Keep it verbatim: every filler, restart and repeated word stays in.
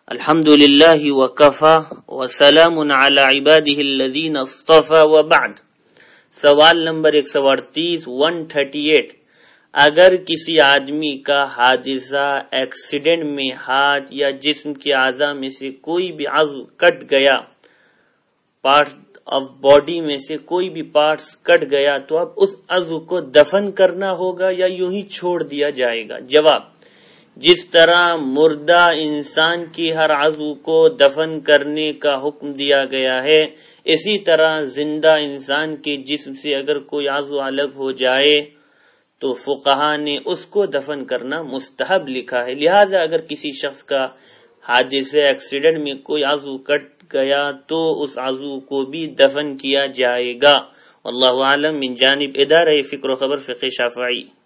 अल्हम्दुलिल्लाहि व कफ़ा व सलामुन अला इबादिहिल्लज़ीना इस्तफ़ा व बाद। सवाल नंबर एक सौ अड़तीस वन थर्टी एट। अगर किसी आदमी का हादिसा एक्सीडेंट में हाथ या जिस्म के आज़ा में से कोई भी अज़्व कट गया, पार्ट ऑफ बॉडी में से कोई भी पार्ट्स कट गया, तो अब उस अज़्व को दफन करना होगा या यूं ही छोड़ दिया जाएगा? जवाब, जिस तरह मुर्दा इंसान की हर अज़्व को दफन करने का हुक्म दिया गया है, इसी तरह जिंदा इंसान के जिस्म से अगर कोई अज़्व अलग हो जाए तो फुक़हा ने उसको दफन करना मुस्तहब लिखा है। लिहाजा अगर किसी शख्स का हादिसे एक्सीडेंट में कोई अज़्व कट गया तो उस अज़्व को भी दफन किया जाएगा। अल्लाहु आलम। मिन जानिब इदारा फ़िक्र व खबर फ़िक़्ह शाफ़िई।